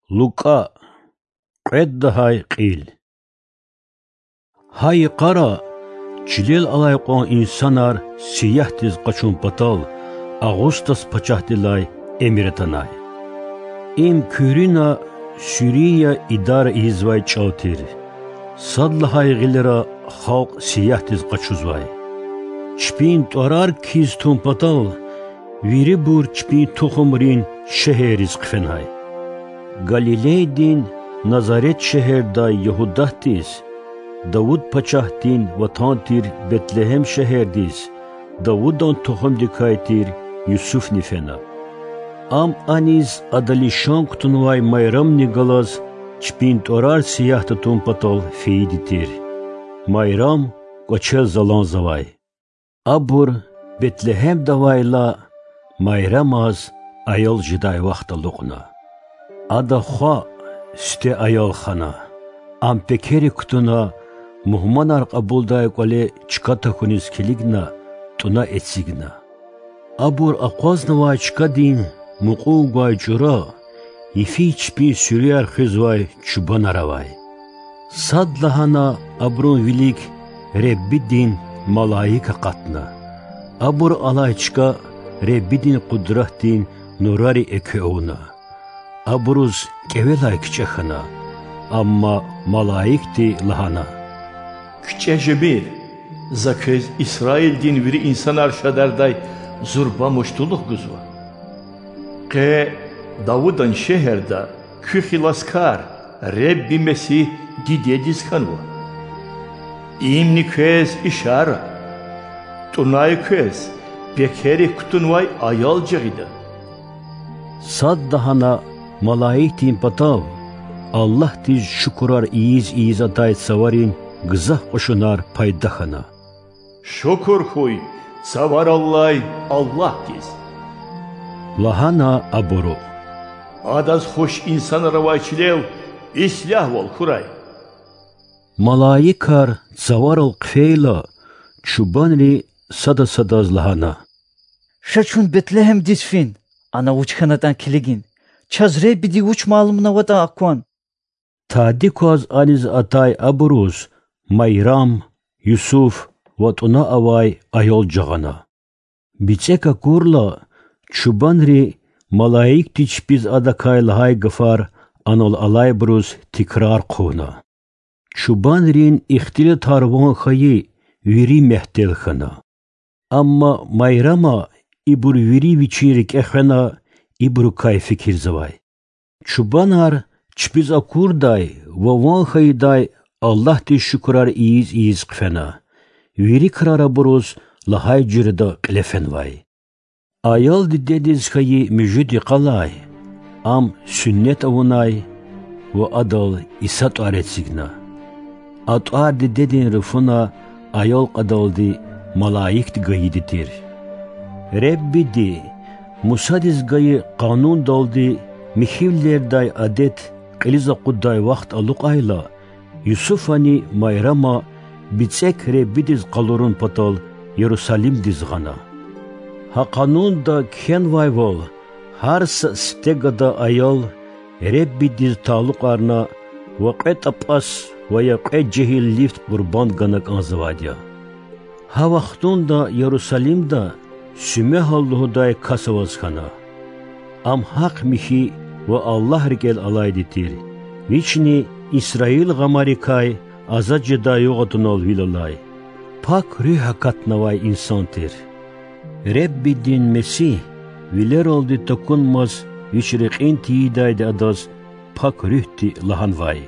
Luka qeddahay qil. Hay qara çilel alayqon insanar siyahtiz qaçun patal Ağustos paçahtilay emiretanay. Im kürina Suriya idare izvay çavtir. Sadlahay gilera xalq siyahtiz qaçuzvay. Çpin torar kiz tun patal viri bur çpin toxumrin şeheriz qfenhay. Galileydin Nazaret şehirda Yahudahtiz. Davud paçahtin vatantir Betlehem şehirdiz. Davud'dan toxum dikaytir Yusuf nifena. Am aniz adalişan kutunvay mayram nigalaz çpint orar siyah tutun patal feyditir. Mayram koçel zalan zavay. Abur Betlehem davayla mayramaz ayol jiday vaxta luqna. Ada xwa ste ayol xana. Am pekeri kutuna muhmanar qabulday qole çikata kuniz kiligna tuna etsigna. Abur aqwaznavay çikadin muqu gay jura ifi çpi süriyar xizvay çubanaravay. Sadlahana abrun vilik rebbidin malayika qatna. Abur alayçka rebbidin qudratin nurari ekeuna. Aburuz kevelay kiçexana. Amma malayikti lahana. Küçeşebir, zakez İsrail din viri insanar şadarday zurba muştuluk guzva. Qe Davudan şehirda kühilaskar Rebbi Mesih didediz kanva. İmni köz işara. Tunay köz bekeri kutunvay ayal cağida. Saddahana malayiktin patav. Allah tiz şukurar iyiz atayt savarin gızah koşunar paydahana. Şukur huy savar Allah tiz. Lahana aburu. Adaz hoş insan ravayçilev islah vol kuray. Malayikar zavarol qfeyla çubanri sadaz lahana. Şaçun Betlehem disfin. Ana uçkanadan kiligin. Çazre bidi uç malumuna vada akwan. Tadikoz aniz atay aburuz, Mayram, Yusuf, vatuna avay ayol cağana. Bitseka kurla, çubanri malayik tiç biz adakay lahay gıfar, anol alay bruz tikrar quna. Çubanrin ixtili tarvon xayi viri mehtel xana. Amma Mayrama ibur viri viçirik exena ibru kay fikir zavay. Çubanar çpiz akurday vavan xayday Allah ti şükrar iyiz qfena. Viri krara buruz lahay jirda qlefen vay. Ayal di dediz xayi müjidi qalay. Am sünnet avunay ve adal isat aretsigna. At'ar di dedin rıfuna ayol qadaldi malayik di gayiditir. Rebbi di Musadiz gayı kanun daldi mihivlerday adet qiliza qudday vaqt aluq ayla Yusufani Mayrama bitsek rebbidiz qalurun patal Yerusalim dizgana. Ha kanun da ken vayvol harsa stegada ayol rebbidiz taluq arna vaqet apas ve yaqet cehil lift qurban ganak anzavadya. Ha vaqtun da Yerusalimda Sümehalluhuday kasavazkhana. Am haq mihi ve Allah rikel alayditir. Vichni İsrail gamarikay azacıda yoğatunol vilalay. Pak rühakatnavay insantir. Rebbidin Mesih viler oldu takunmaz vichriqin tiyidaydi adaz pak rühti lahanvay.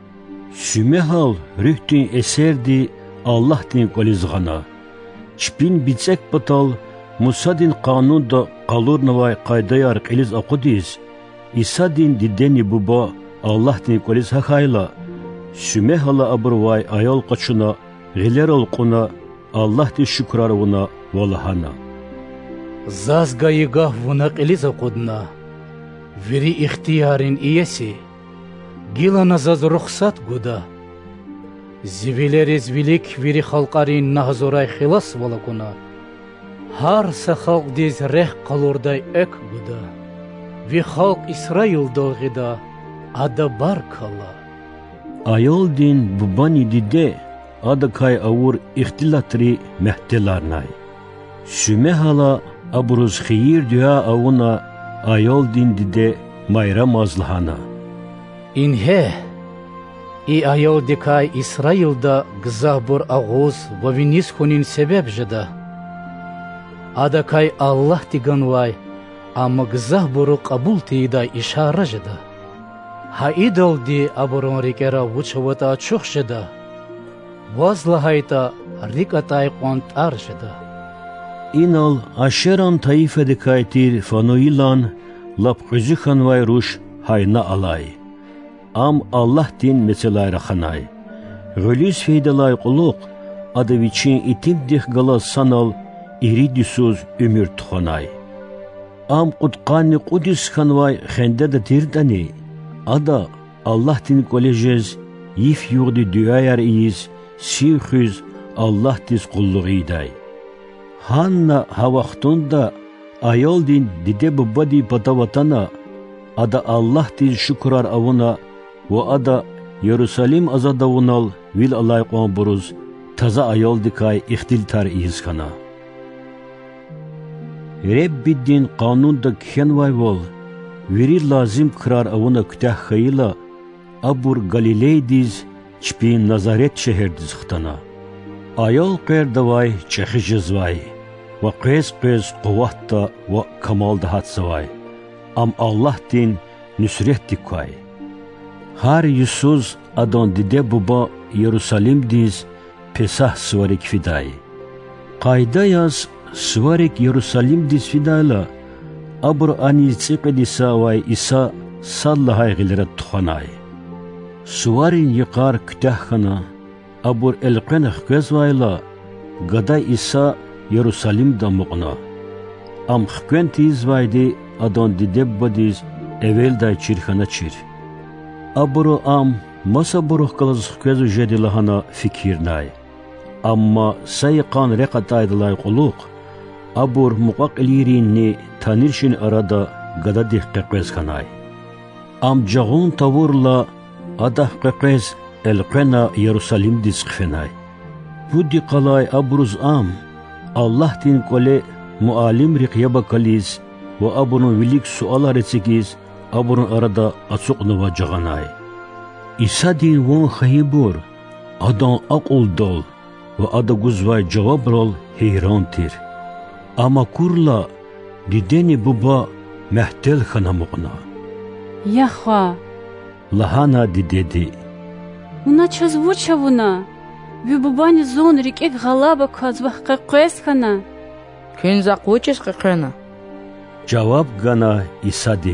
Sümehal rühtin eserdi Allah din kolizgana. Çpin bitsek batal Musadin kanunda qalurnavay qaydayar qiliz aqudiz. İsadin dideni buba Allah din qoliz hakhayla. Sümehala aburvay ayol qaçuna, gilerol quna, Allah di şükrarvuna valahana. Zaz gayigah vuna qiliz aqudna. Viri ihtiyarin iyesi. Gilana zaz ruxsat guda. Zivileriz vilik viri xalqarin nahzoray xilas valakuna. Har sa xalq diz reh qalurday ek guda. Vi xalq İsrail dolgida ада баркалла. Ayol din bubani dide ada kay avur ihtilatri mehdelarnay. Süme hala aburuz khiyir dua avuna ayol din dide mayra mazlahana. Инхе и айол дикай Исраилда гзабур агуз ва винис хунин себеб жада. Ада кай Аллах тиганвай, ама гзабуру кабул тидай ишара жада. Ха идол ди абурон рикера вучавата чух жада. Вазлахайта рикатай контар жада. Inal aşeran taife dikaytir fanoilan lapkızı khanvay ruş hayna alay. Am Allah din meselay rakhanay. Gülüz feydalay quluq adı viçin itim dih gala sanal iridisuz ümür tuhanay. Am qutqani qudüs khanvay khende de tirdani. Ada Allah din kolejez yif yurdi düayar iyiz sivkhüz Allah diz qulluğiday. Hanna havaxtunda ayol din dide bubadi patavatana ada Allah diz şükrar avuna ve ada Yerusalim azadavunal vil alay qomburuz taza ayol dikay ihtiltar izkana. Rebbiddin kanunda khenvay vol veri lazim kırar avuna kütah khayla abur Galiley diz çpin Nazaret şehir diz xtana. Ayol qer davay çekhijizvay ve qez quvatta ve kamal dahatsavay. Am Allah din nüsret dikay. Har Yusuz adon dide buba Yerusalim diz Pesah svarik fiday. Qayda yaz svarik Yerusalim diz fidayla abur ani tsiqidisa vay isa sallahay gilret tuhanay. Svarin yıkar kütahkhana abur elqenah kezvayla gada isa Yerusalim'da muqna. Am xkventiz vaydi adon didebba diz evelday çirkhana çir. Aburu am masa buruh kalaz xkvezu jedilahana fikirnay. Amma sayqan reqataydılay quluq abur muqaq ilirinni tanirşin arada gada dih qeqvezkanay. Am jağun tavurla adah qeqvez elqena Yerusalim diz qfenay. Bu diqalay abruz am Allah din kole mualim riqyaba kaliz ve abunun vilik sualar etsekiz abunun arada açuqnuva jağanay. İsa din von khayibur adan aqul dol ve ada guzvay cevap rol heyrantir. Ama kurla dideni buba mehtel khana muqna. Яхва, Lahana didedi. уна чазвучавуна, вюбубани зон рикек галаба казвах қеқесхана. Кün zakvuçis qeqena. Cevap gana İsadi.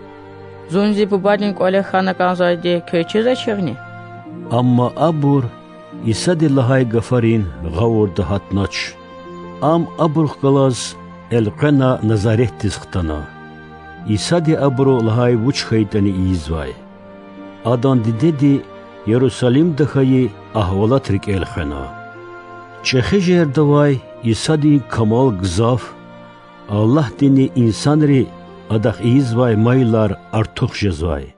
Zunzi bubadin kole khana kanzaydi köçüze çığni. Amma abur İsadi lahay gafarin gavur dahatnaç. Am abur kalaz elqena nazaret dizqtana. İsadi abru lahay vuç khaytani izvay. Adan didedi Yerusalim dahayi ahvalat rik elxena. Çexijer davay İsadi kamal gzaf Allah dini insanri adak izvay maylar artıq jezvay.